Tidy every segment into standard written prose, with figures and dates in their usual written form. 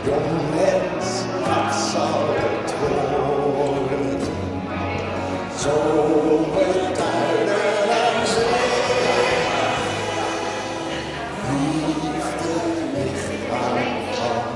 Jong mens, wat zal het worden? Zomertuinen aan zee. Liefde ligt aan hand.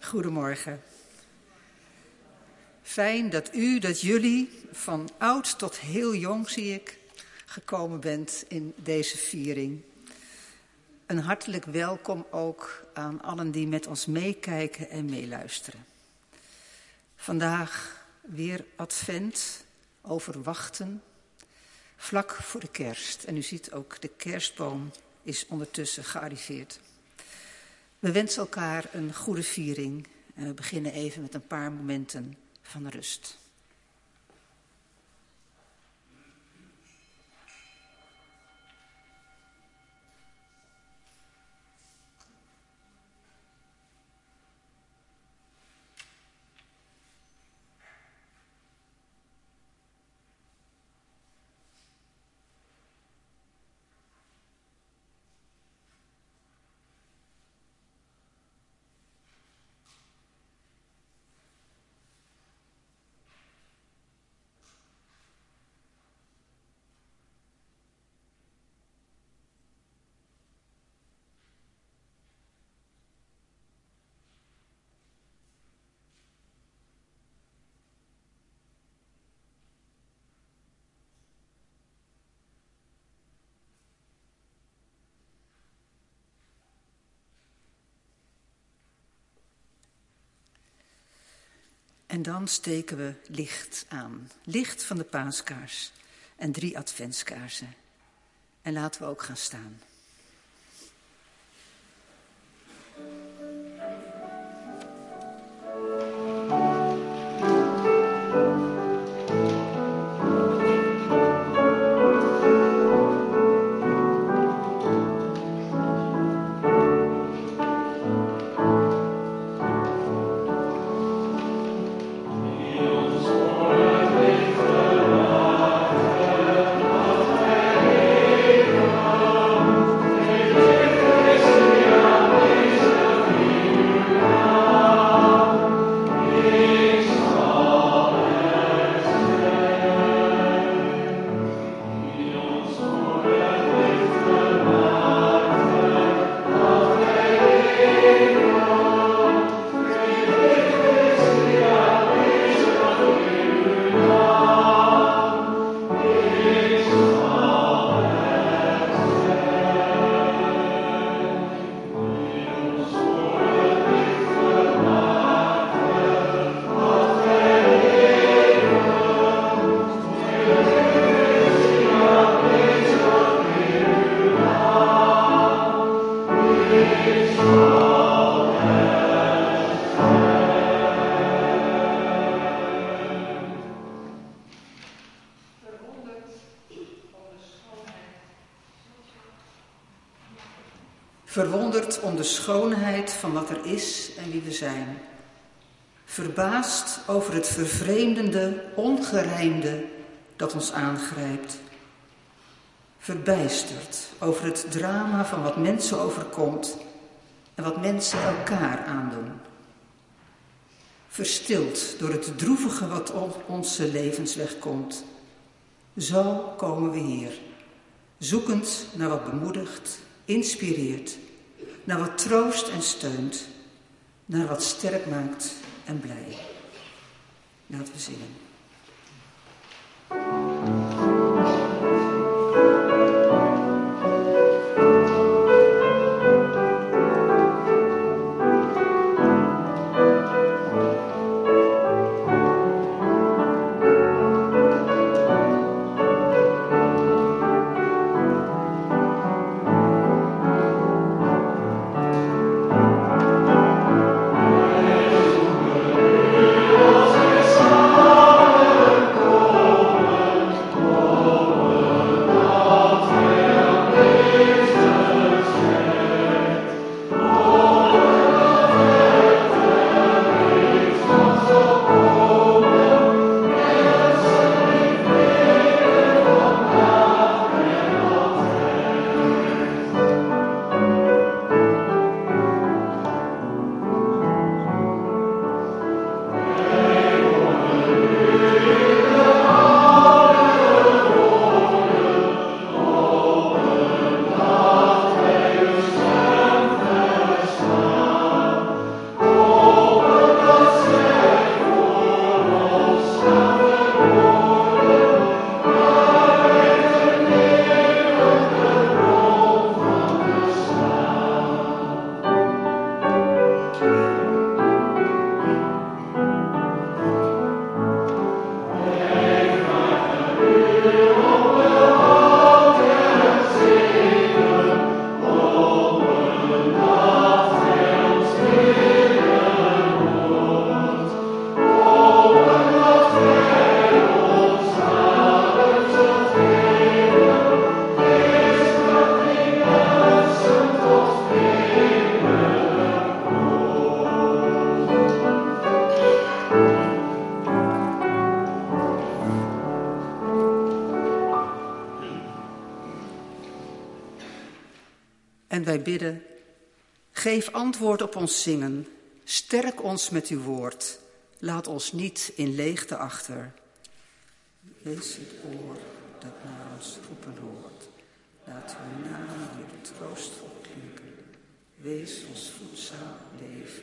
Goedemorgen. Fijn dat jullie van oud tot heel jong, zie ik, gekomen bent in deze viering. Een hartelijk welkom ook aan allen die met ons meekijken en meeluisteren. Vandaag weer advent, over wachten, vlak voor de kerst. En u ziet ook, de kerstboom is ondertussen gearriveerd. We wensen elkaar een goede viering en we beginnen even met een paar momenten van rust. En dan steken we licht aan. Licht van de paaskaars en 3 adventskaarsen. En laten we ook gaan staan. Verwonderd om de schoonheid van wat er is en wie we zijn. Verbaasd over het vervreemdende, ongerijmde dat ons aangrijpt. Verbijsterd over het drama van wat mensen overkomt en wat mensen elkaar aandoen. Verstild door het droevige wat op onze levensweg komt. Zo komen we hier, zoekend naar wat bemoedigt, inspireert, naar wat troost en steunt, naar wat sterk maakt en blij. Laten we zingen. Oh En wij bidden, geef antwoord op ons zingen, sterk ons met uw woord, laat ons niet in leegte achter. Wees het oor dat naar ons roepen hoort, laat uw naam hier troostvol klinken, wees ons voedzaam leven.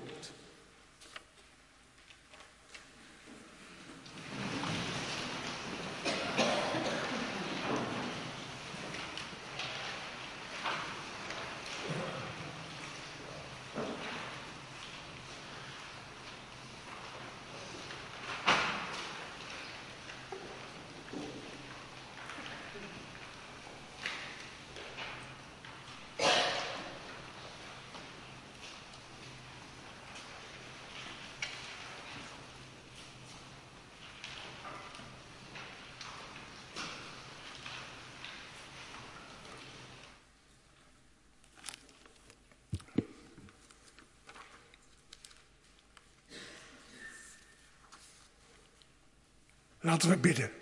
Laten we bidden.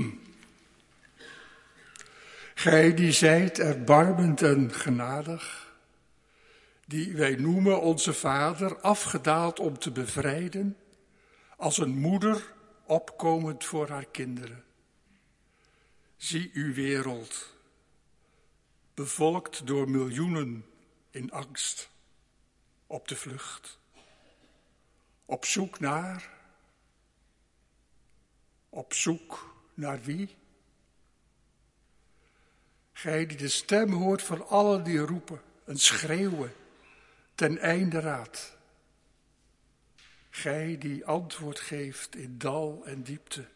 Gij die zijt erbarmend en genadig, die wij noemen onze Vader, afgedaald om te bevrijden, als een moeder opkomend voor haar kinderen. Zie uw wereld, bevolkt door miljoenen in angst, op de vlucht, op zoek naar wie? Gij die de stem hoort van allen die roepen en schreeuwen, ten einde raad. Gij die antwoord geeft in dal en diepte.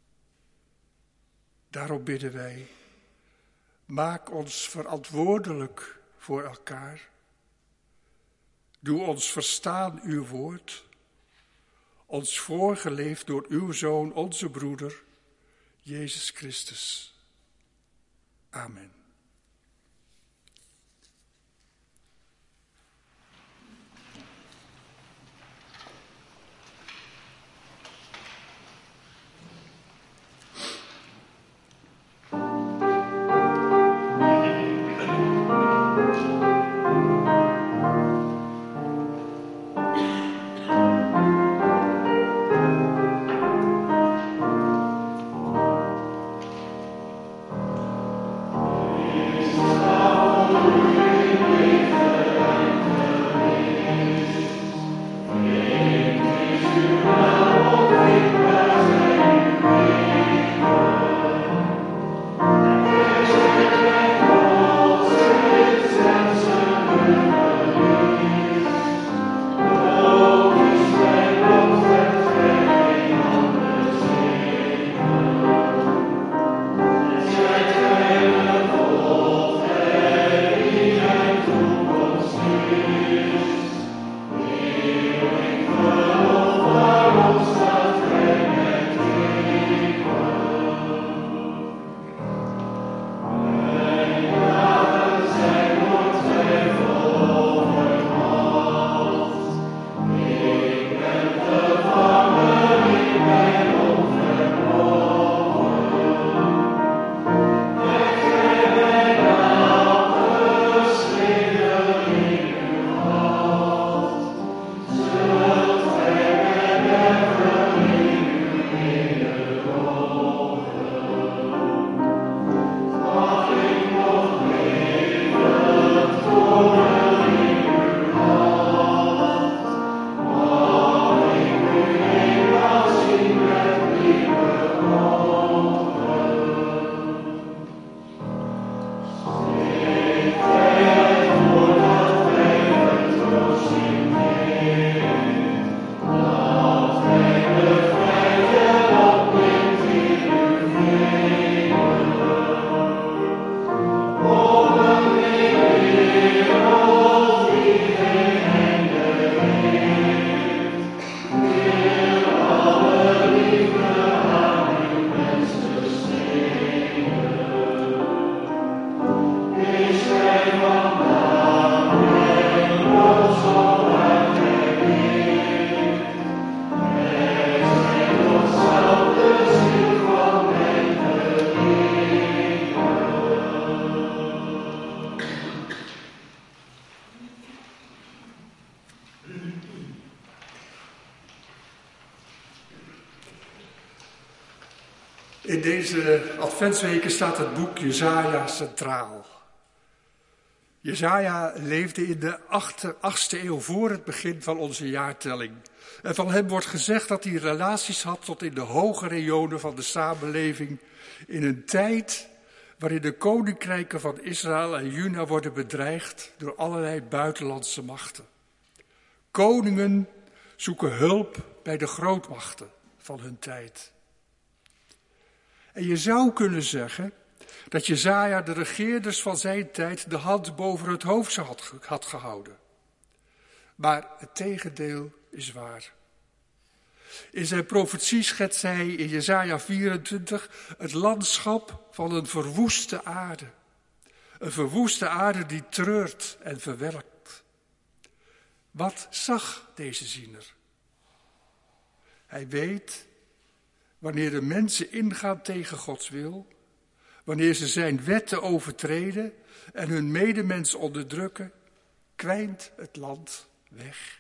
Daarom bidden wij, maak ons verantwoordelijk voor elkaar. Doe ons verstaan uw woord, ons voorgeleefd door uw Zoon, onze broeder, Jezus Christus. Amen. In deze adventsweken staat het boek Jesaja centraal. Jesaja leefde in de 8e eeuw voor het begin van onze jaartelling. En van hem wordt gezegd dat hij relaties had tot in de hoge regionen van de samenleving in een tijd waarin de koninkrijken van Israël en Juda worden bedreigd door allerlei buitenlandse machten. Koningen zoeken hulp bij de grootmachten van hun tijd. En je zou kunnen zeggen dat Jesaja de regeerders van zijn tijd de hand boven het hoofd had gehouden. Maar het tegendeel is waar. In zijn profetie schetst hij in Jesaja 24 het landschap van een verwoeste aarde. Een verwoeste aarde die treurt en verwelkt. Wat zag deze ziener? Hij weet, wanneer de mensen ingaan tegen Gods wil, wanneer ze zijn wetten overtreden en hun medemens onderdrukken, kwijnt het land weg.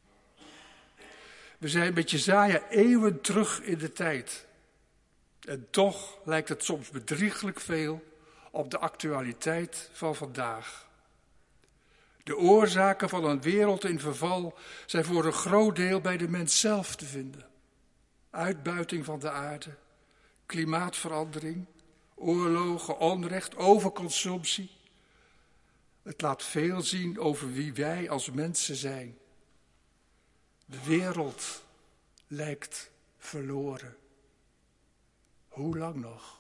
We zijn met Jesaja eeuwen terug in de tijd. En toch lijkt het soms bedrieglijk veel op de actualiteit van vandaag. De oorzaken van een wereld in verval zijn voor een groot deel bij de mens zelf te vinden. Uitbuiting van de aarde, klimaatverandering, oorlogen, onrecht, overconsumptie. Het laat veel zien over wie wij als mensen zijn. De wereld lijkt verloren. Hoe lang nog?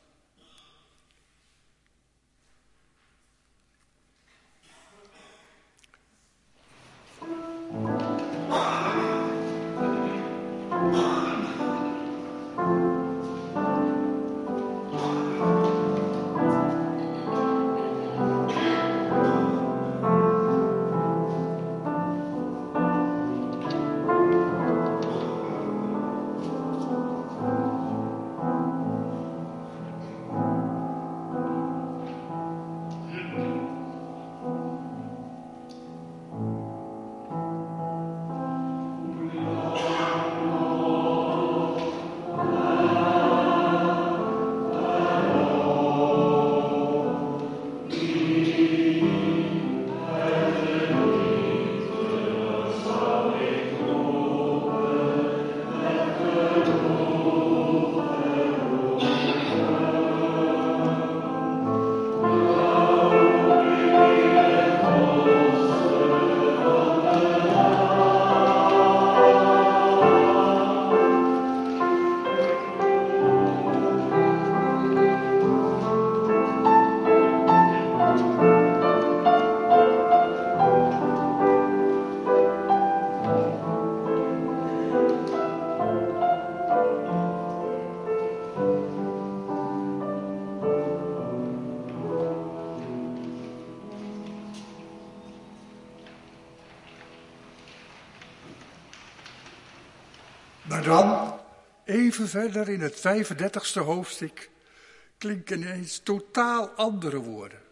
Maar dan, even verder in het 35e hoofdstuk, klinken ineens totaal andere woorden.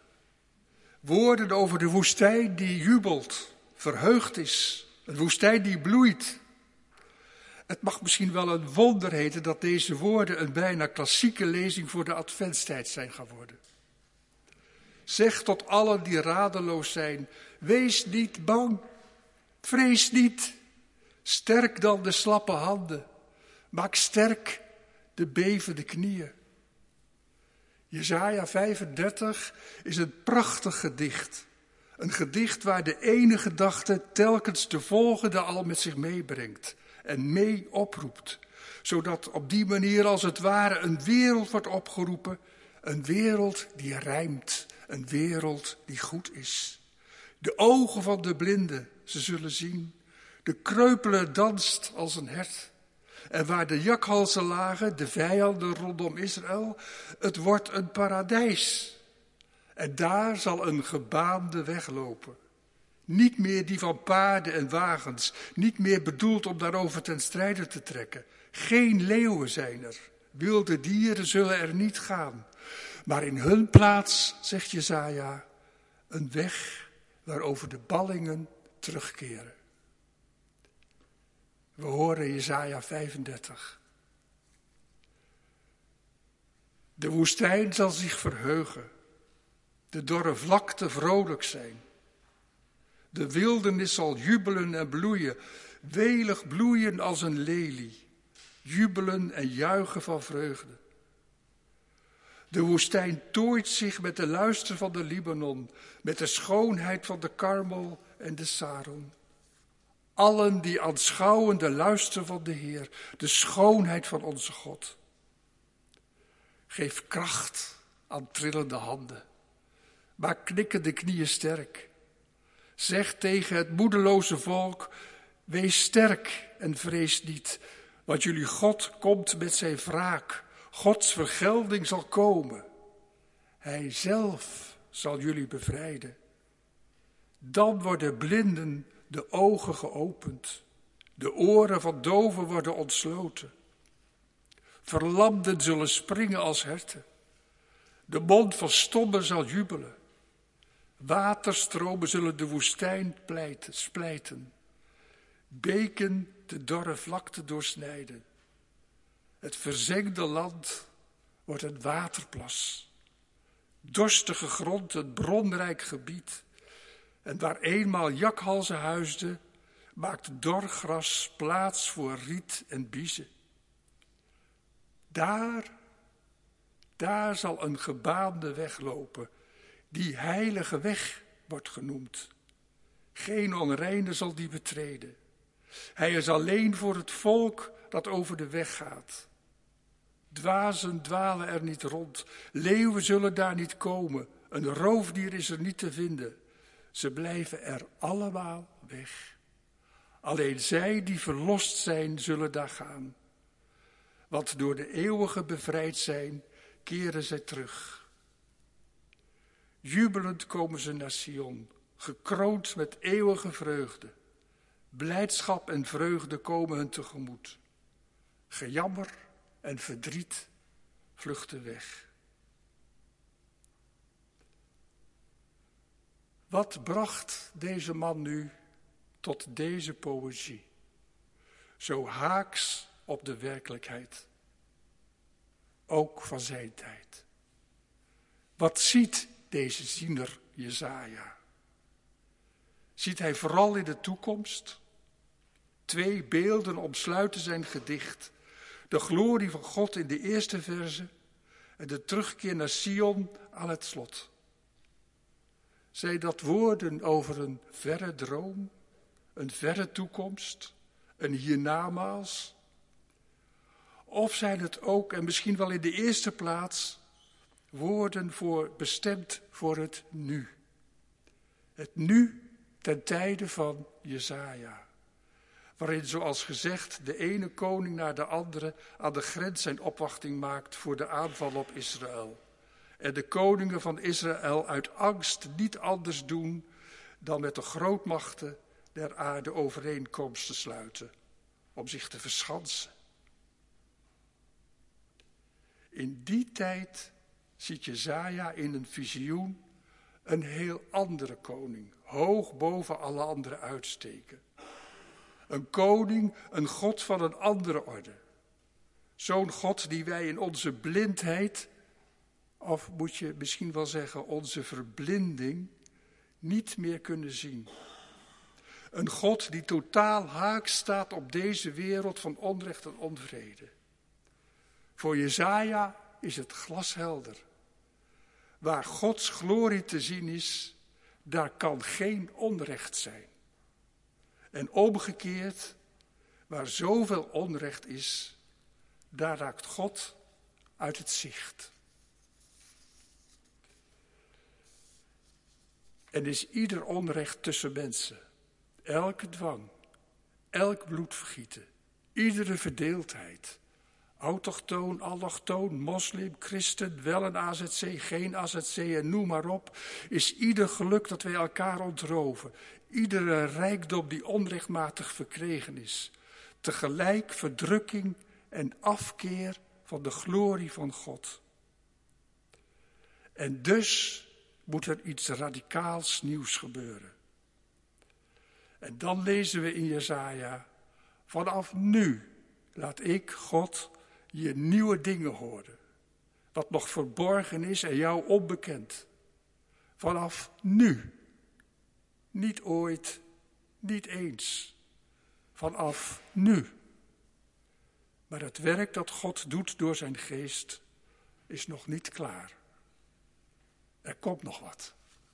Woorden over de woestijn die jubelt, verheugd is, een woestijn die bloeit. Het mag misschien wel een wonder heten dat deze woorden een bijna klassieke lezing voor de adventstijd zijn geworden. Zeg tot allen die radeloos zijn, wees niet bang, vrees niet. Sterk dan de slappe handen, maak sterk de bevende knieën. Jesaja 35 is een prachtig gedicht. Een gedicht waar de ene gedachte telkens de volgende al met zich meebrengt en mee oproept. Zodat op die manier als het ware een wereld wordt opgeroepen. Een wereld die rijmt, een wereld die goed is. De ogen van de blinden, ze zullen zien. De kreupele danst als een hert. En waar de jakhalzen lagen, de vijanden rondom Israël, het wordt een paradijs. En daar zal een gebaande weg lopen. Niet meer die van paarden en wagens, niet meer bedoeld om daarover ten strijde te trekken. Geen leeuwen zijn er, wilde dieren zullen er niet gaan. Maar in hun plaats, zegt Jesaja, een weg waarover de ballingen terugkeren. We horen Jesaja 35. De woestijn zal zich verheugen, de dorre vlakte vrolijk zijn. De wildernis zal jubelen en bloeien, welig bloeien als een lelie, jubelen en juichen van vreugde. De woestijn tooit zich met de luister van de Libanon, met de schoonheid van de Karmel en de Saron. Allen die aanschouwen de luister van de Heer, de schoonheid van onze God. Geef kracht aan trillende handen, maak knikkende knieën sterk. Zeg tegen het moedeloze volk, wees sterk en vrees niet, want jullie God komt met zijn wraak. Gods vergelding zal komen. Hij zelf zal jullie bevrijden. Dan worden blinden de ogen geopend. De oren van doven worden ontsloten. Verlamden zullen springen als herten. De mond van stommen zal jubelen. Waterstromen zullen de woestijn splijten. Beken de dorre vlakte doorsnijden. Het verzengde land wordt een waterplas. Dorstige grond, een bronrijk gebied. En waar eenmaal jakhalzen huisden, maakt dor gras plaats voor riet en biezen. Daar zal een gebaande weg lopen, die heilige weg wordt genoemd. Geen onreine zal die betreden. Hij is alleen voor het volk dat over de weg gaat. Dwazen dwalen er niet rond, leeuwen zullen daar niet komen, een roofdier is er niet te vinden. Ze blijven er allemaal weg. Alleen zij die verlost zijn, zullen daar gaan. Want door de eeuwige bevrijd zijn, keren zij terug. Jubelend komen ze naar Sion, gekroond met eeuwige vreugde. Blijdschap en vreugde komen hun tegemoet. Gejammer en verdriet vluchten weg. Wat bracht deze man nu tot deze poëzie? Zo haaks op de werkelijkheid, ook van zijn tijd. Wat ziet deze ziener Jesaja? Ziet hij vooral in de toekomst? 2 beelden omsluiten zijn gedicht. De glorie van God in de eerste verse en de terugkeer naar Sion aan het slot. Zijn dat woorden over een verre droom, een verre toekomst, een hiernamaals? Of zijn het ook, en misschien wel in de eerste plaats, woorden bestemd voor het nu? Het nu ten tijde van Jesaja. Waarin, zoals gezegd, de ene koning naar de andere aan de grens zijn opwachting maakt voor de aanval op Israël. En de koningen van Israël uit angst niet anders doen dan met de grootmachten der aarde overeenkomsten sluiten, om zich te verschansen. In die tijd ziet Jesaja in een visioen een heel andere koning, hoog boven alle anderen uitsteken. Een koning, een God van een andere orde. Zo'n God die wij in onze blindheid, of moet je misschien wel zeggen onze verblinding, niet meer kunnen zien. Een God die totaal haaks staat op deze wereld van onrecht en onvrede. Voor Jesaja is het glashelder. Waar Gods glorie te zien is, daar kan geen onrecht zijn. En omgekeerd, waar zoveel onrecht is, daar raakt God uit het zicht. En is ieder onrecht tussen mensen, elke dwang, elk bloedvergieten, iedere verdeeldheid, autochtoon, allochtoon, moslim, christen, wel een AZC, geen AZC en noem maar op, is ieder geluk dat wij elkaar ontroven, iedere rijkdom die onrechtmatig verkregen is, tegelijk verdrukking en afkeer van de glorie van God. En dus moet er iets radicaals nieuws gebeuren. En dan lezen we in Jesaja, vanaf nu laat ik, God, je nieuwe dingen horen. wat nog verborgen is en jou onbekend. Vanaf nu. Niet ooit, niet eens. Vanaf nu. Maar het werk dat God doet door zijn geest is nog niet klaar. Er komt nog wat.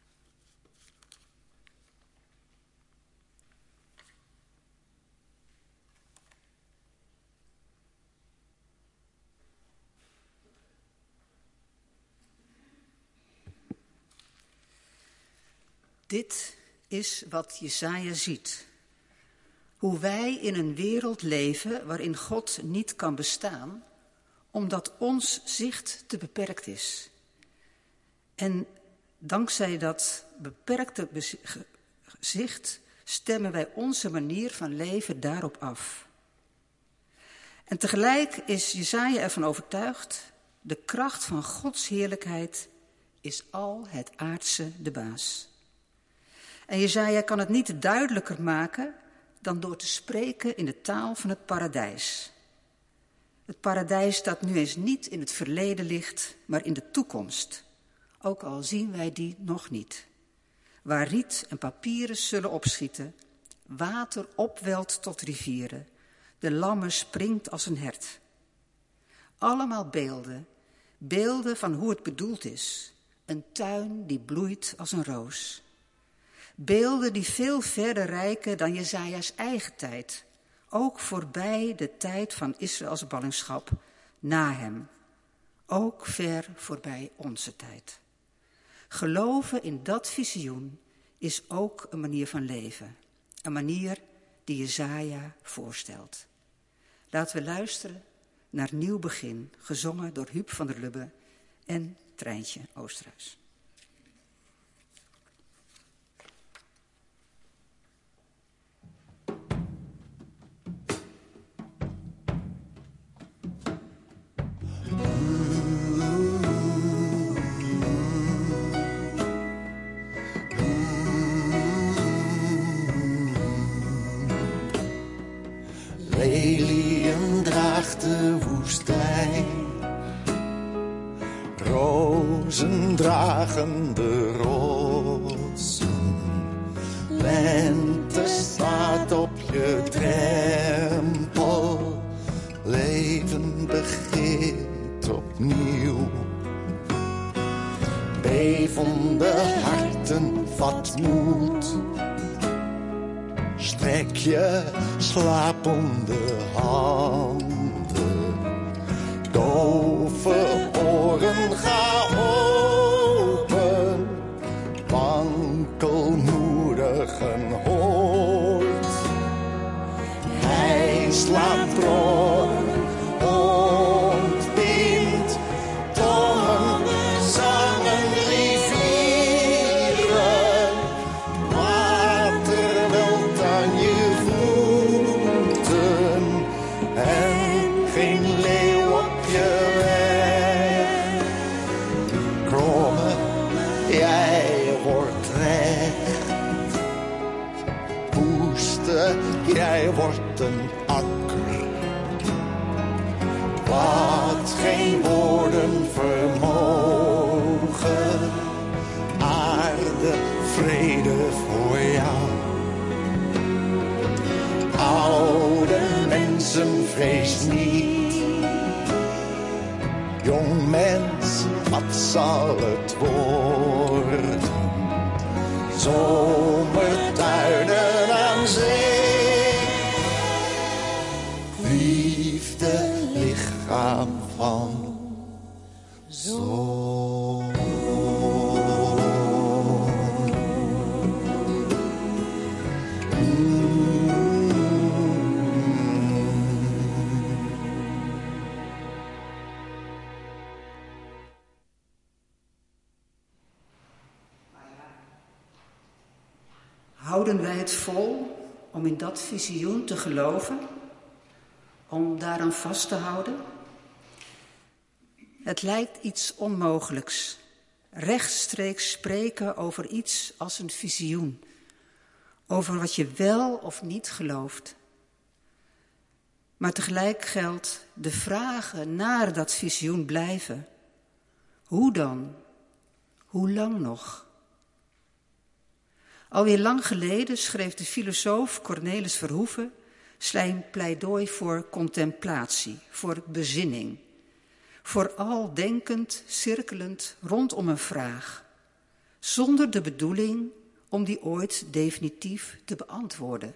Dit is wat Jesaja ziet. Hoe wij in een wereld leven waarin God niet kan bestaan, omdat ons zicht te beperkt is. En dankzij dat beperkte zicht stemmen wij onze manier van leven daarop af. En tegelijk is Jesaja ervan overtuigd, de kracht van Gods heerlijkheid is al het aardse de baas. En Jesaja kan het niet duidelijker maken dan door te spreken in de taal van het paradijs. Het paradijs dat nu eens niet in het verleden ligt, maar in de toekomst. Ook al zien wij die nog niet. Waar riet en papieren zullen opschieten, water opwelt tot rivieren, de lammer springt als een hert. Allemaal beelden van hoe het bedoeld is. Een tuin die bloeit als een roos. Beelden die veel verder reiken dan Jesaja's eigen tijd. Ook voorbij de tijd van Israëls ballingschap na hem. Ook ver voorbij onze tijd. Geloven in dat visioen is ook een manier van leven. Een manier die Jesaja voorstelt. Laten we luisteren naar Nieuw Begin, gezongen door Huub van der Lubbe en Treintje Oosterhuis. Leliën draagt de woestijn, rozen dragen de rotsen. Lente staat op je drempel, leven begint opnieuw. Bevende harten, vat moed. Strek je slapende handen, dove oren ga open, wankelmoedigen hoort. Hij slaat bronnen, ontwindt tongen, zangen, rivieren. Water welt aan je voeten en geen leeuw op je weg. Kromme, jij wordt recht. Woeste, jij wordt een akker. Wat geen woorden vermogen. Aarde, vrede voor jou. Oude mensen, vrees niet. Jong mens, wat zal het worden? Zomertuinen aan zee. Liefde, lichaam van zon. Houden wij het vol om in dat visioen te geloven? Om daaraan vast te houden? Het lijkt iets onmogelijks. Rechtstreeks spreken over iets als een visioen. Over wat je wel of niet gelooft. Maar tegelijk geldt, de vragen naar dat visioen blijven. Hoe dan? Hoe lang nog? Alweer lang geleden schreef de filosoof Cornelis Verhoeven zijn pleidooi voor contemplatie, voor bezinning. Vooral denkend, cirkelend rondom een vraag, zonder de bedoeling om die ooit definitief te beantwoorden.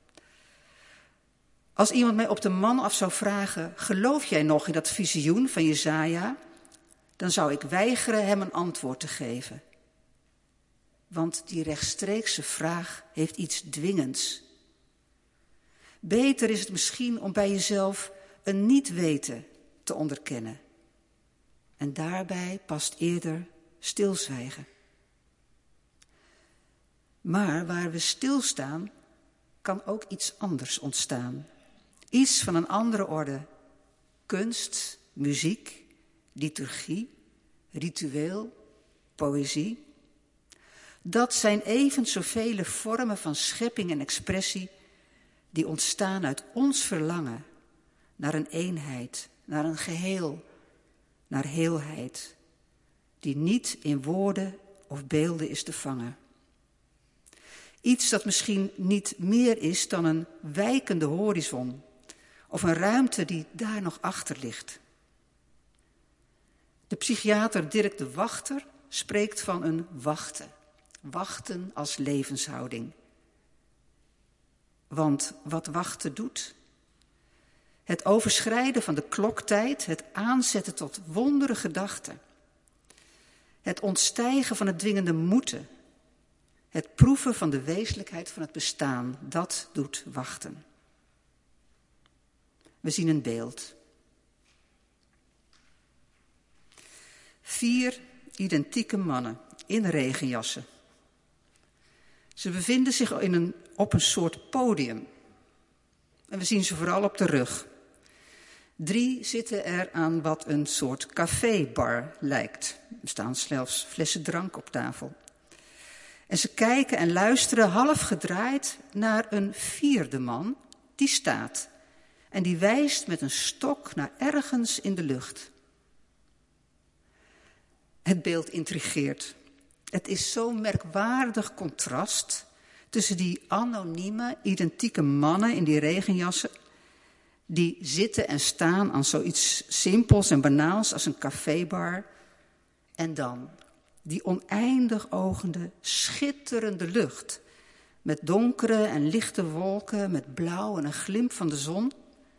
Als iemand mij op de man af zou vragen, geloof jij nog in dat visioen van Jesaja? Dan zou ik weigeren hem een antwoord te geven. Want die rechtstreekse vraag heeft iets dwingends. Beter is het misschien om bij jezelf een niet-weten te onderkennen. En daarbij past eerder stilzwijgen. Maar waar we stilstaan, kan ook iets anders ontstaan. Iets van een andere orde. Kunst, muziek, liturgie, ritueel, poëzie. Dat zijn even zoveel vormen van schepping en expressie die ontstaan uit ons verlangen naar een eenheid, naar een geheel, naar heelheid, die niet in woorden of beelden is te vangen. Iets dat misschien niet meer is dan een wijkende horizon of een ruimte die daar nog achter ligt. De psychiater Dirk de Wachter spreekt van een wachten. Wachten als levenshouding. Want wat wachten doet? Het overschrijden van de kloktijd, het aanzetten tot wondere gedachten. Het ontstijgen van het dwingende moeten. Het proeven van de wezenlijkheid van het bestaan, dat doet wachten. We zien een beeld. 4 identieke mannen in regenjassen. Ze bevinden zich op een soort podium. En we zien ze vooral op de rug. 3 zitten er aan wat een soort cafébar lijkt. Er staan zelfs flessen drank op tafel. En ze kijken en luisteren half gedraaid naar een 4e man die staat. En die wijst met een stok naar ergens in de lucht. Het beeld intrigeert. Het is zo'n merkwaardig contrast tussen die anonieme, identieke mannen in die regenjassen, die zitten en staan aan zoiets simpels en banaals als een cafébar, en dan die oneindig ogende, schitterende lucht, met donkere en lichte wolken, met blauw en een glimp van de zon.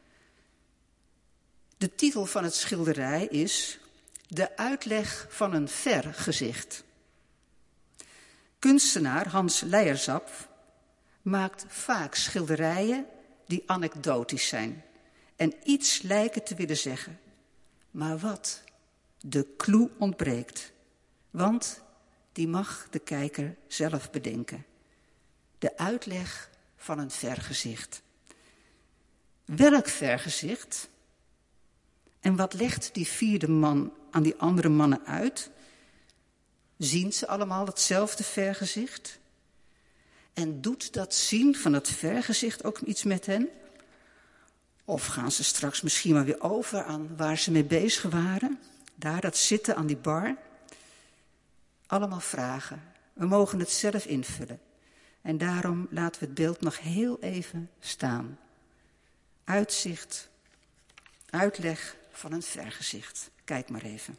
De titel van het schilderij is De uitleg van een vergezicht. Kunstenaar Hans Leierzap maakt vaak schilderijen die anekdotisch zijn en iets lijken te willen zeggen. Maar wat? De clue ontbreekt, want die mag de kijker zelf bedenken. De uitleg van een vergezicht. Welk vergezicht? En wat legt die 4e man aan die andere mannen uit? Zien ze allemaal hetzelfde vergezicht? En doet dat zien van het vergezicht ook iets met hen? Of gaan ze straks misschien maar weer over aan waar ze mee bezig waren? Daar dat zitten aan die bar? Allemaal vragen. We mogen het zelf invullen. En daarom laten we het beeld nog heel even staan. Uitzicht, uitleg van een vergezicht. Kijk maar even.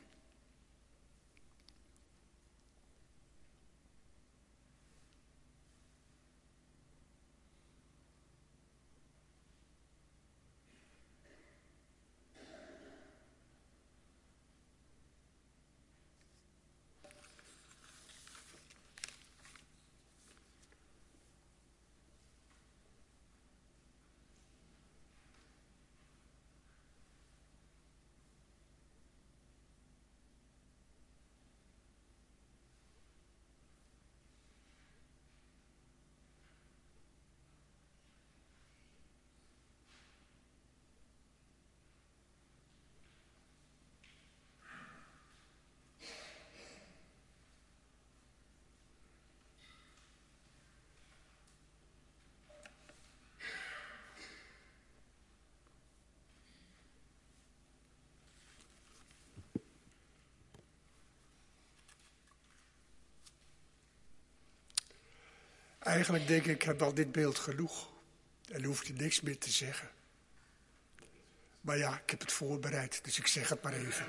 Eigenlijk denk ik heb al dit beeld genoeg. En dan hoef je niks meer te zeggen. Maar ja, ik heb het voorbereid, dus ik zeg het maar even.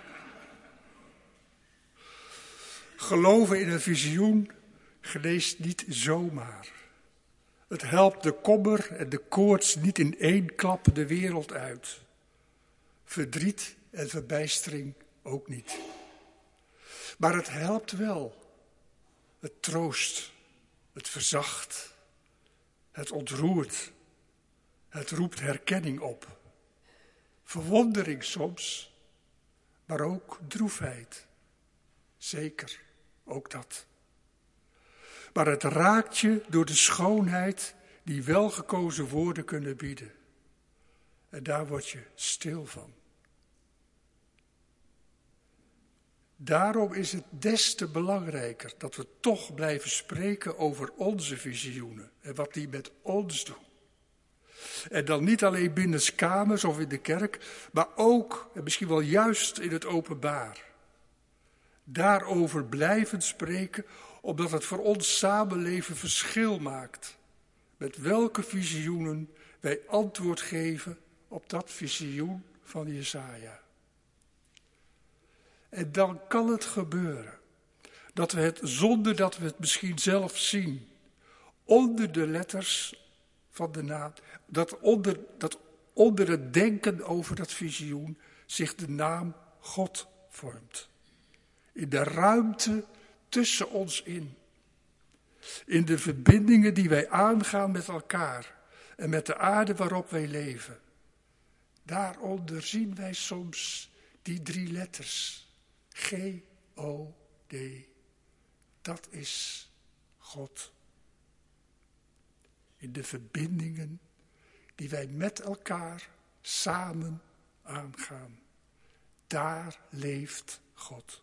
Geloven in een visioen geneest niet zomaar. Het helpt de kommer en de koorts niet in één klap de wereld uit. Verdriet en verbijstering ook niet. Maar het helpt wel. Het troost, het verzacht, het ontroert, het roept herkenning op. Verwondering soms, maar ook droefheid. Zeker, ook dat. Maar het raakt je door de schoonheid die welgekozen woorden kunnen bieden. En daar word je stil van. Daarom is het des te belangrijker dat we toch blijven spreken over onze visioenen en wat die met ons doen. En dan niet alleen binnenskamers of in de kerk, maar ook, en misschien wel juist in het openbaar. Daarover blijven spreken, omdat het voor ons samenleven verschil maakt. Met welke visioenen wij antwoord geven op dat visioen van Jesaja. En dan kan het gebeuren dat we het, zonder dat we het misschien zelf zien, onder de letters van de naam, dat onder het denken over dat visioen zich de naam God vormt. In de ruimte tussen ons in. In de verbindingen die wij aangaan met elkaar en met de aarde waarop wij leven. Daaronder zien wij soms die 3 letters. G-O-D. Dat is God. In de verbindingen die wij met elkaar samen aangaan. Daar leeft God.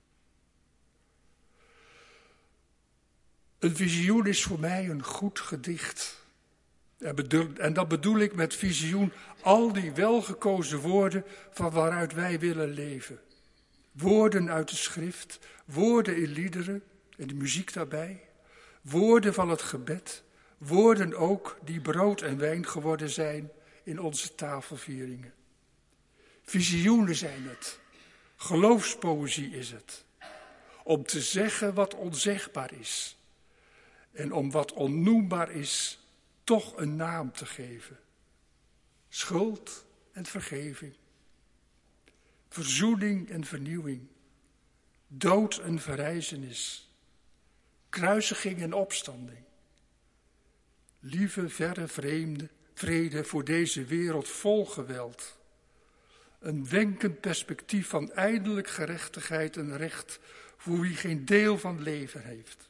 Een visioen is voor mij een goed gedicht. En dat bedoel ik met visioen al die welgekozen woorden van waaruit wij willen leven. Woorden uit de schrift, woorden in liederen en de muziek daarbij. Woorden van het gebed, woorden ook die brood en wijn geworden zijn in onze tafelvieringen. Visioenen zijn het, geloofspoëzie is het. Om te zeggen wat onzegbaar is. En om wat onnoembaar is, toch een naam te geven. Schuld en vergeving. Verzoening en vernieuwing. Dood en verrijzenis. Kruisiging en opstanding. Lieve, verre vrede voor deze wereld vol geweld. Een wenkend perspectief van eindelijk gerechtigheid en recht voor wie geen deel van leven heeft.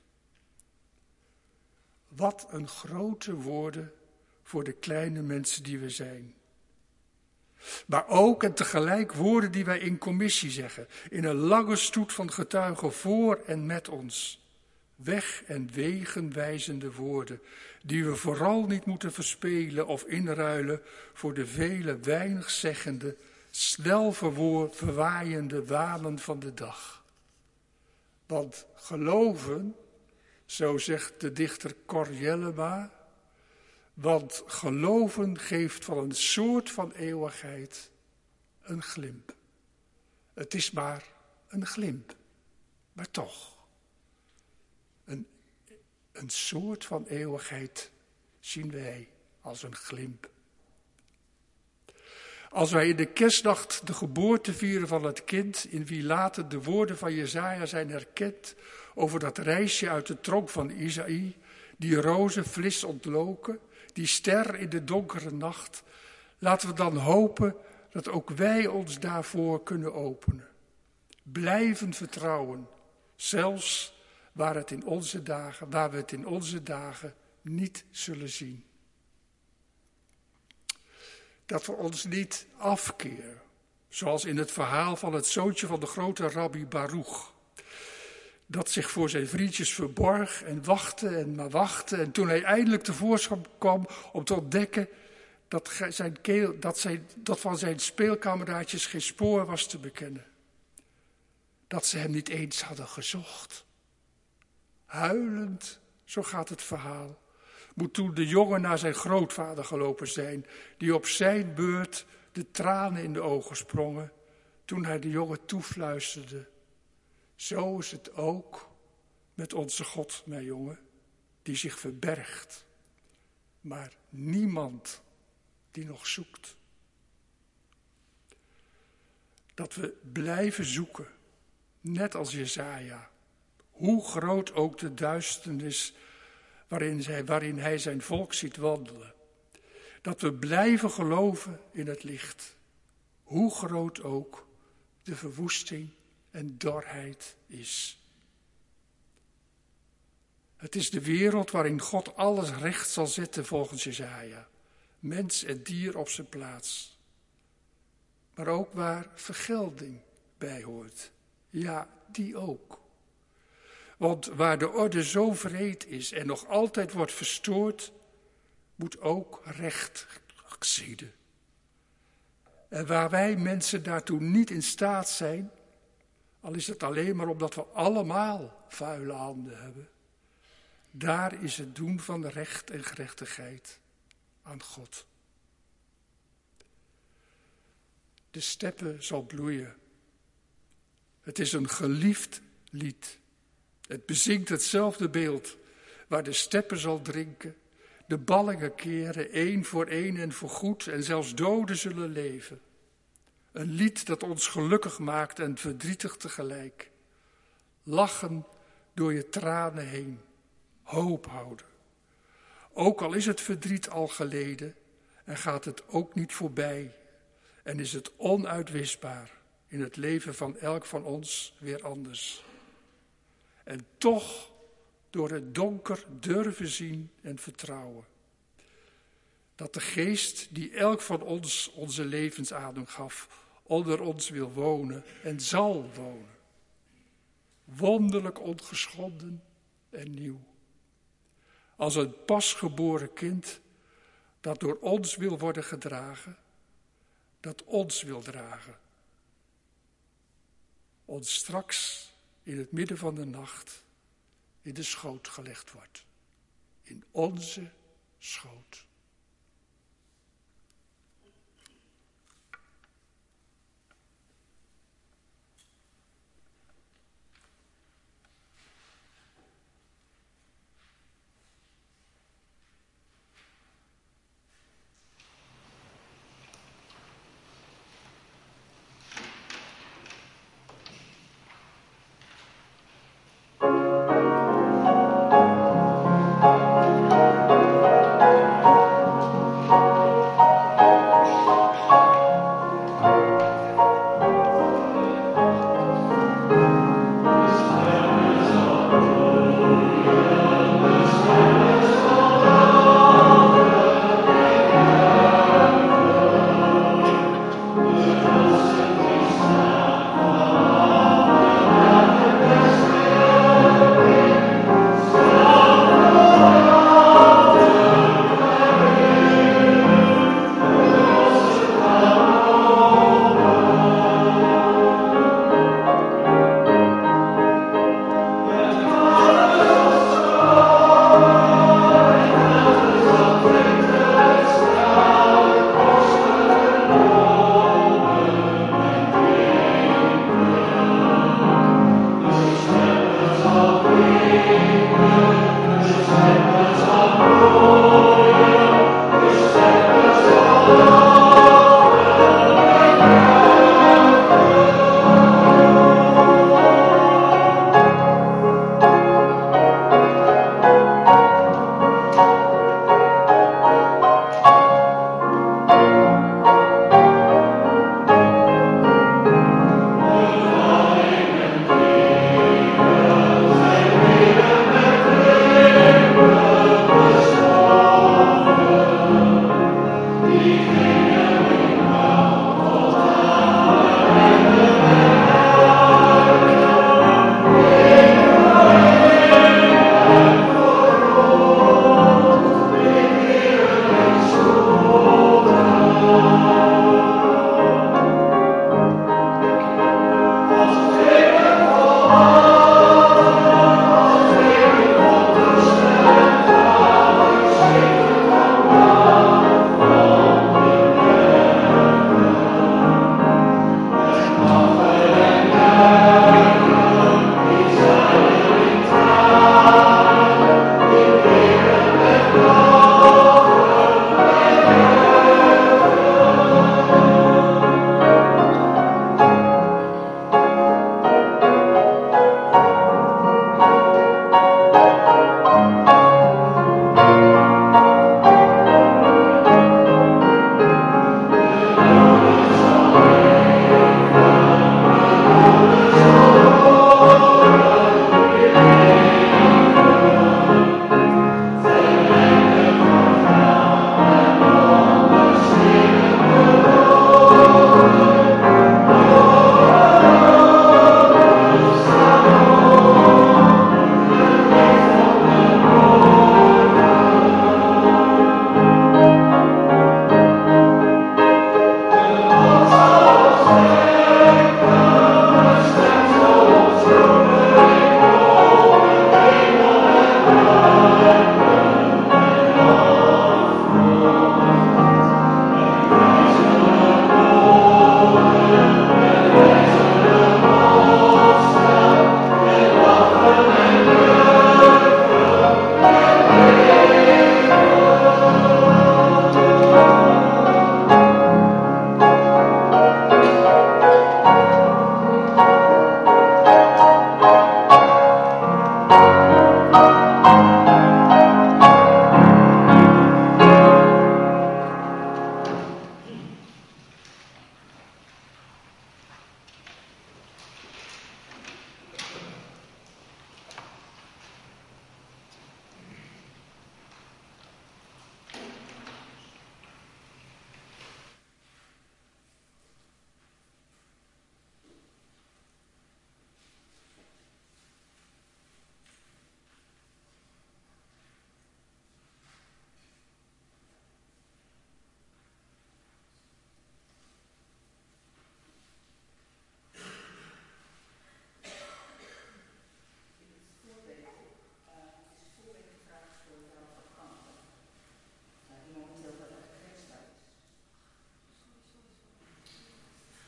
Wat een grote woorden voor de kleine mensen die we zijn. Maar ook en tegelijk woorden die wij in commissie zeggen. In een lange stoet van getuigen voor en met ons. Weg en wegen wijzende woorden. Die we vooral niet moeten verspelen of inruilen voor de vele weinig zeggende, snel verwaaiende wanen van de dag. Want geloven, zo zegt de dichter Cor Jellema, want geloven geeft van een soort van eeuwigheid een glimp. Het is maar een glimp, maar toch. Een soort van eeuwigheid zien wij als een glimp. Als wij in de kerstnacht de geboorte vieren van het kind, in wie later de woorden van Jesaja zijn herkend over dat reisje uit de tronk van Isaïe, die rozen flis ontloken, die ster in de donkere nacht, laten we dan hopen dat ook wij ons daarvoor kunnen openen. Blijven vertrouwen, zelfs waar we het in onze dagen niet zullen zien. Dat we ons niet afkeren, zoals in het verhaal van het zoontje van de grote rabbi Baruch. Dat zich voor zijn vriendjes verborg en wachtte en maar wachtte. En toen hij eindelijk tevoorschijn kwam om te ontdekken dat van zijn speelkameraadjes geen spoor was te bekennen. Dat ze hem niet eens hadden gezocht. Huilend, zo gaat het verhaal, moet toen de jongen naar zijn grootvader gelopen zijn, die op zijn beurt de tranen in de ogen sprongen toen hij de jongen toefluisterde. Zo is het ook met onze God, mijn jongen, die zich verbergt, maar niemand die nog zoekt. Dat we blijven zoeken, net als Jesaja, hoe groot ook de duisternis waarin hij zijn volk ziet wandelen. Dat we blijven geloven in het licht, hoe groot ook de verwoesting en dorheid is. Het is de wereld waarin God alles recht zal zetten volgens Jesaja, mens en dier op zijn plaats. Maar ook waar vergelding bij hoort, ja, die ook. Want waar de orde zo wreed is en nog altijd wordt verstoord, moet ook recht geschieden. En waar wij mensen daartoe niet in staat zijn, al is het alleen maar omdat we allemaal vuile handen hebben, daar is het doen van recht en gerechtigheid aan God. De steppe zal bloeien. Het is een geliefd lied. Het bezingt hetzelfde beeld, waar de steppe zal drinken, de ballingen keren, één voor één en voorgoed, en zelfs doden zullen leven. Een lied dat ons gelukkig maakt en verdrietig tegelijk. Lachen door je tranen heen, hoop houden. Ook al is het verdriet al geleden en gaat het ook niet voorbij en is het onuitwisbaar in het leven van elk van ons weer anders. En toch door het donker durven zien en vertrouwen. Dat de geest die elk van ons onze levensadem gaf, onder ons wil wonen en zal wonen. Wonderlijk ongeschonden en nieuw. Als een pasgeboren kind dat door ons wil worden gedragen, dat ons wil dragen. Ons straks in het midden van de nacht in de schoot gelegd wordt. In onze schoot.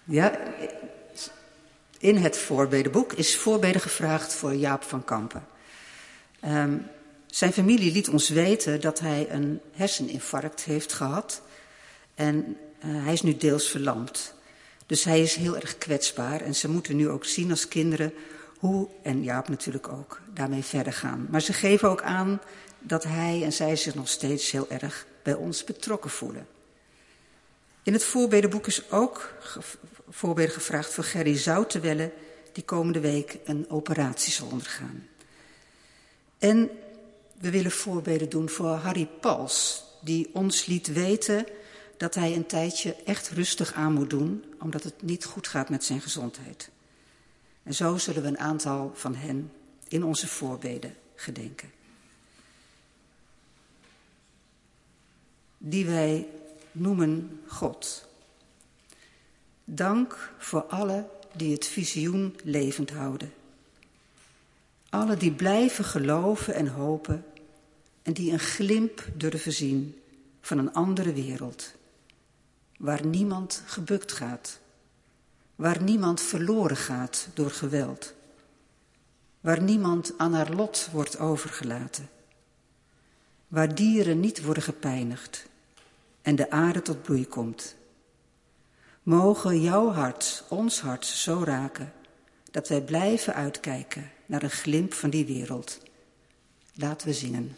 Ja, in het voorbedenboek is voorbeden gevraagd voor Jaap van Kampen. Zijn familie liet ons weten dat hij een herseninfarct heeft gehad. En hij is nu deels verlamd. Dus hij is heel erg kwetsbaar. En ze moeten nu ook zien als kinderen hoe, en Jaap natuurlijk ook, daarmee verder gaan. Maar ze geven ook aan dat hij en zij zich nog steeds heel erg bij ons betrokken voelen. In het voorbedenboek is ook voorbeden gevraagd voor Gerry Zoutenwelle, die komende week een operatie zal ondergaan. En we willen voorbeden doen voor Harry Pals, die ons liet weten dat hij een tijdje echt rustig aan moet doen, omdat het niet goed gaat met zijn gezondheid. En zo zullen we een aantal van hen in onze voorbeden gedenken. Die wij noemen God. Dank voor alle die het visioen levend houden. Alle die blijven geloven en hopen en die een glimp durven zien van een andere wereld. Waar niemand gebukt gaat. Waar niemand verloren gaat door geweld. Waar niemand aan haar lot wordt overgelaten. Waar dieren niet worden gepijnigd en de aarde tot bloei komt. Mogen jouw hart, ons hart, zo raken dat wij blijven uitkijken naar een glimp van die wereld. Laten we zingen.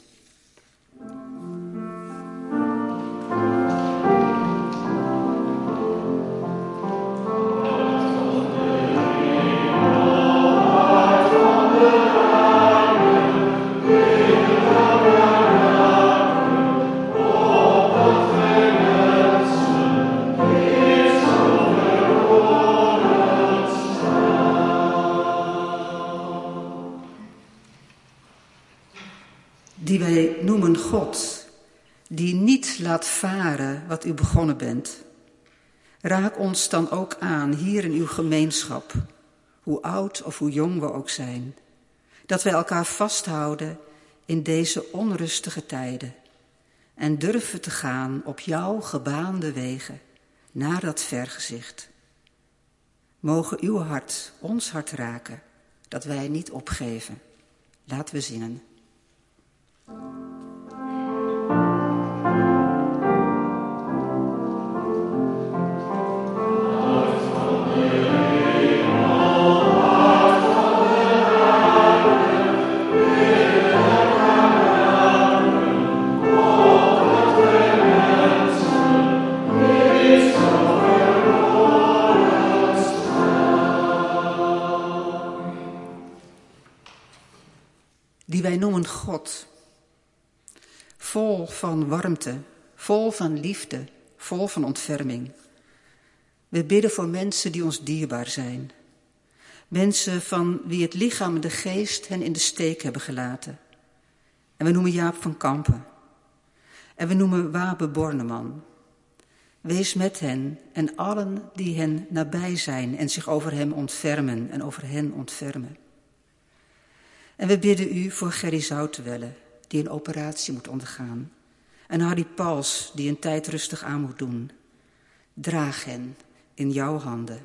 Die wij noemen God, die niet laat varen wat u begonnen bent. Raak ons dan ook aan hier in uw gemeenschap, hoe oud of hoe jong we ook zijn. Dat wij elkaar vasthouden in deze onrustige tijden en durven te gaan op jouw gebaande wegen naar dat vergezicht. Mogen uw hart ons hart raken, dat wij niet opgeven. Laten we zingen. Die wij noemen God, vol van warmte, vol van liefde, vol van ontferming. We bidden voor mensen die ons dierbaar zijn. Mensen van wie het lichaam en de geest hen in de steek hebben gelaten. En we noemen Jaap van Kampen. En we noemen Wabe Borneman. Wees met hen en allen die hen nabij zijn en zich over hem ontfermen en over hen ontfermen. En we bidden u voor Gerry Zoutenwelle, die een operatie moet ondergaan. En Harry Pals, die een tijd rustig aan moet doen. Draag hen in jouw handen.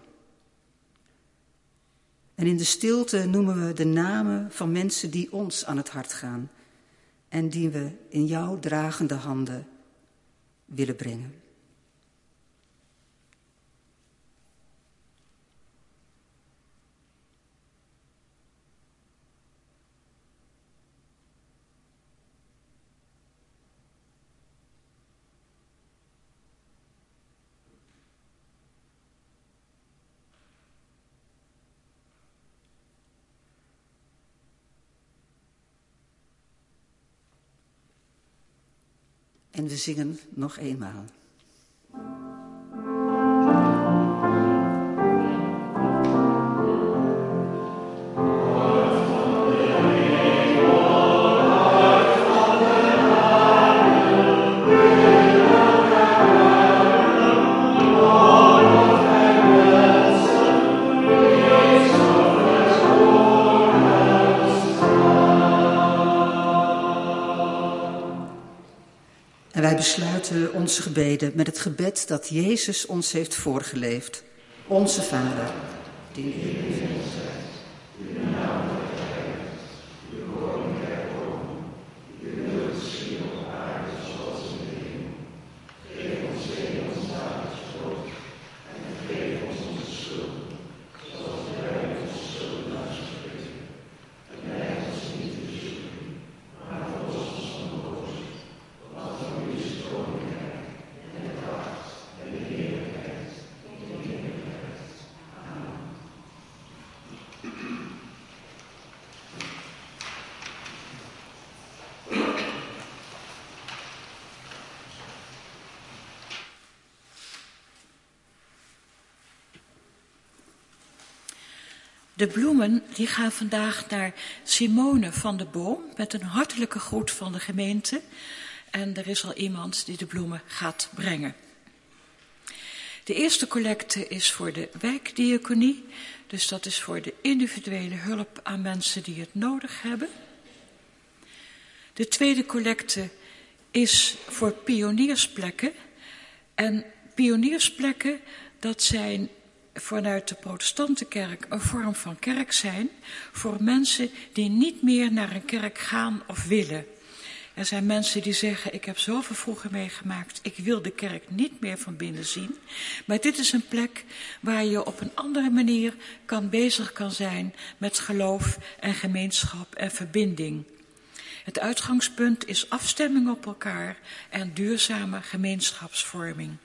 En in de stilte noemen we de namen van mensen die ons aan het hart gaan. En die we in jouw dragende handen willen brengen. En we zingen nog eenmaal. En wij besluiten onze gebeden met het gebed dat Jezus ons heeft voorgeleefd. Onze Vader, die in de hemel zijt, uw naam wordt geheiligd, uw koninkrijk komen, uw wil geschieden op aarde zoals in de hemel. Geef ons heden ons dagelijks brood en vergeef ons onze schulden, zoals wij onze schuldenaars vergeven. En leid ons niet in verzoeking, maar verlos ons van de boze. Want van u is het koninkrijk en de kracht en de heerlijkheid tot in eeuwigheid. Amen. De bloemen die gaan vandaag naar Simone van de Boom met een hartelijke groet van de gemeente. En er is al iemand die de bloemen gaat brengen. De eerste collecte is voor de wijkdiaconie. Dus dat is voor de individuele hulp aan mensen die het nodig hebben. De tweede collecte is voor pioniersplekken. En pioniersplekken, dat zijn vanuit de protestantenkerk een vorm van kerk zijn voor mensen die niet meer naar een kerk gaan of willen. Er zijn mensen die zeggen, ik heb zoveel vroeger meegemaakt, ik wil de kerk niet meer van binnen zien. Maar dit is een plek waar je op een andere manier bezig kan zijn met geloof en gemeenschap en verbinding. Het uitgangspunt is afstemming op elkaar en duurzame gemeenschapsvorming.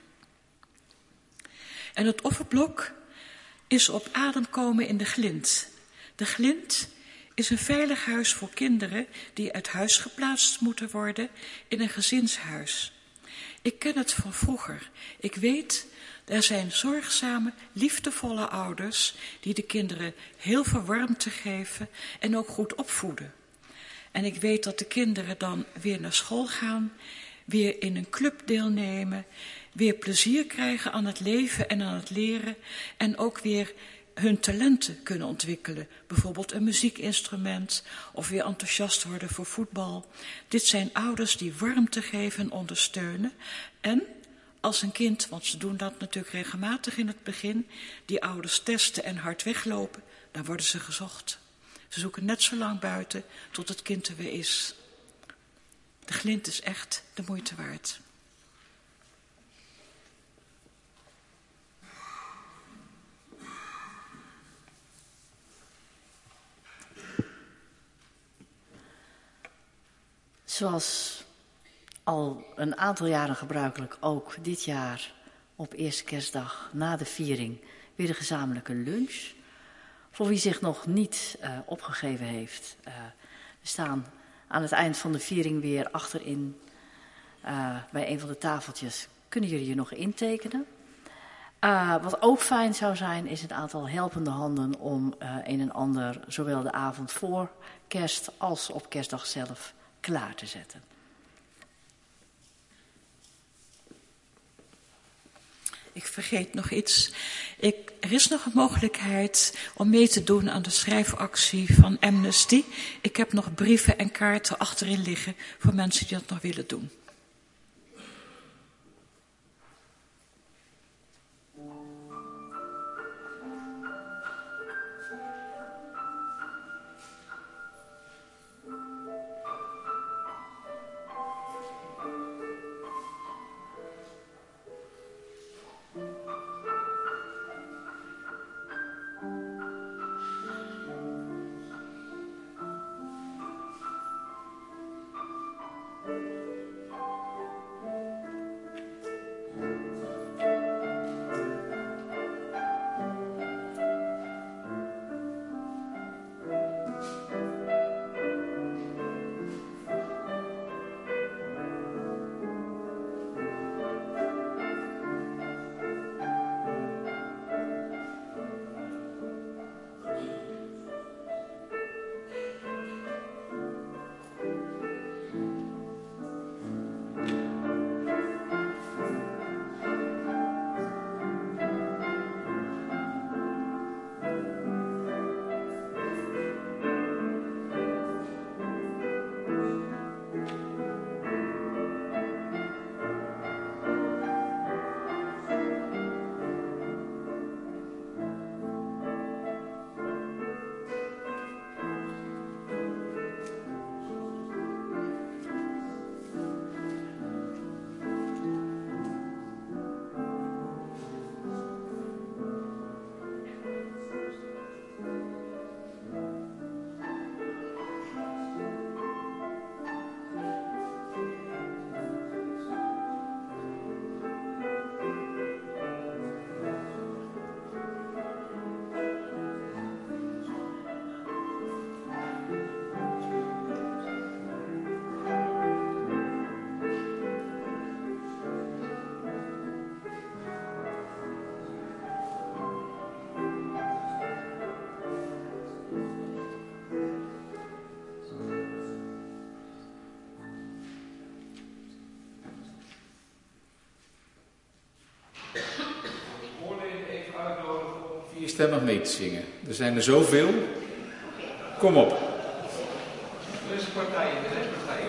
En het offerblok is op adem komen in de Glint. De Glint is een veilig huis voor kinderen die uit huis geplaatst moeten worden in een gezinshuis. Ik ken het van vroeger. Ik weet, er zijn zorgzame, liefdevolle ouders die de kinderen heel veel warmte geven en ook goed opvoeden. En ik weet dat de kinderen dan weer naar school gaan, weer in een club deelnemen, weer plezier krijgen aan het leven en aan het leren en ook weer hun talenten kunnen ontwikkelen. Bijvoorbeeld een muziekinstrument of weer enthousiast worden voor voetbal. Dit zijn ouders die warmte geven en ondersteunen. En als een kind, want ze doen dat natuurlijk regelmatig in het begin, die ouders testen en hard weglopen, dan worden ze gezocht. Ze zoeken net zo lang buiten tot het kind er weer is. De Glint is echt de moeite waard. Zoals al een aantal jaren gebruikelijk ook dit jaar op eerste kerstdag na de viering weer de gezamenlijke lunch. Voor wie zich nog niet opgegeven heeft, we staan aan het eind van de viering weer achterin bij een van de tafeltjes. Kunnen jullie je nog intekenen? Wat ook fijn zou zijn, is het aantal helpende handen om een en ander, zowel de avond voor kerst als op kerstdag zelf, klaar te zetten. Ik vergeet nog iets. Er is nog een mogelijkheid om mee te doen aan de schrijfactie van Amnesty. Ik heb nog brieven en kaarten achterin liggen voor mensen die dat nog willen doen. stemmig mee te zingen. Er zijn er zoveel. Kom op. Er is een partij in de redpartij.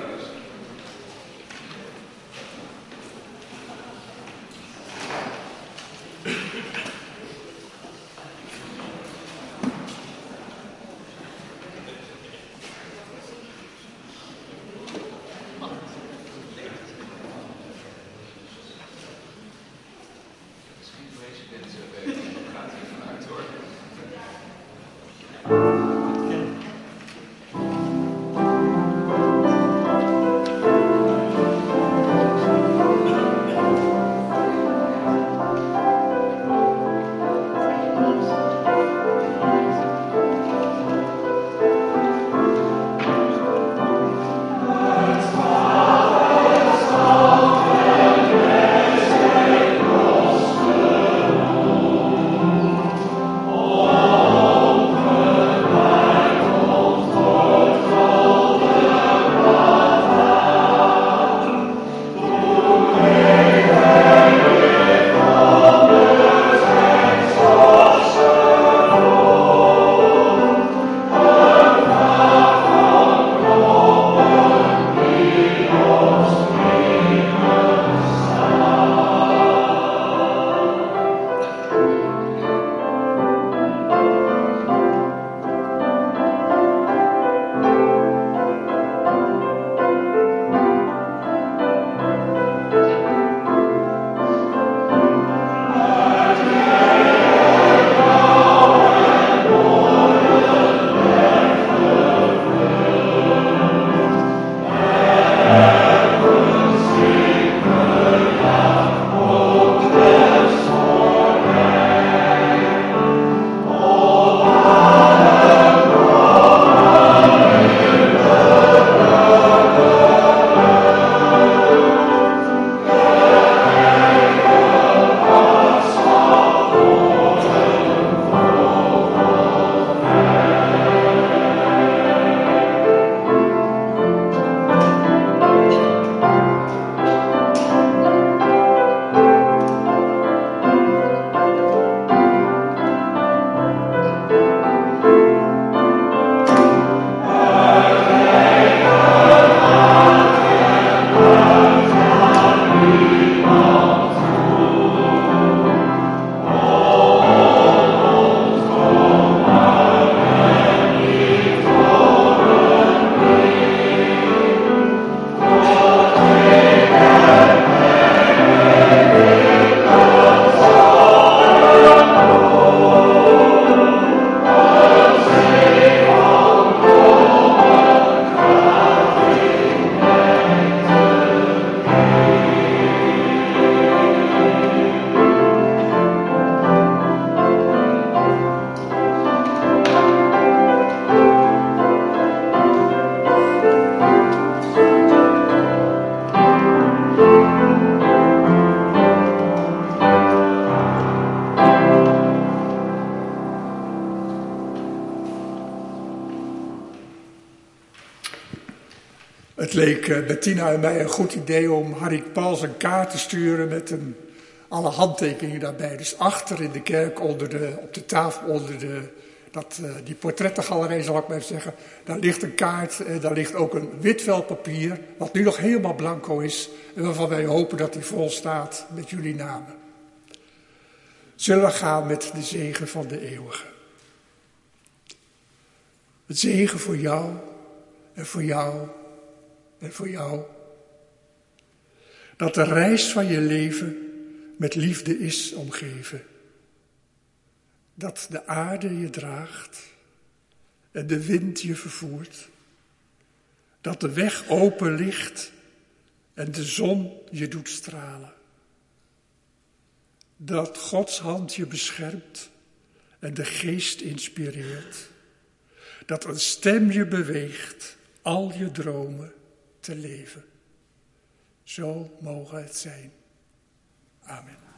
Het leek Bettina en mij een goed idee om Harry Pals een kaart te sturen met alle handtekeningen daarbij. Dus achter in de kerk op de tafel onder die portrettengalerij, zal ik maar even zeggen, daar ligt een kaart, daar ligt ook een wit vel papier, wat nu nog helemaal blanco is en waarvan wij hopen dat die vol staat met jullie namen. Zullen we gaan met de zegen van de eeuwige. Het zegen voor jou en voor jou en voor jou. Dat de reis van je leven met liefde is omgeven. Dat de aarde je draagt en de wind je vervoert. Dat de weg open ligt en de zon je doet stralen. Dat Gods hand je beschermt en de geest inspireert. Dat een stem je beweegt al je dromen te leven. Zo mogen het zijn. Amen.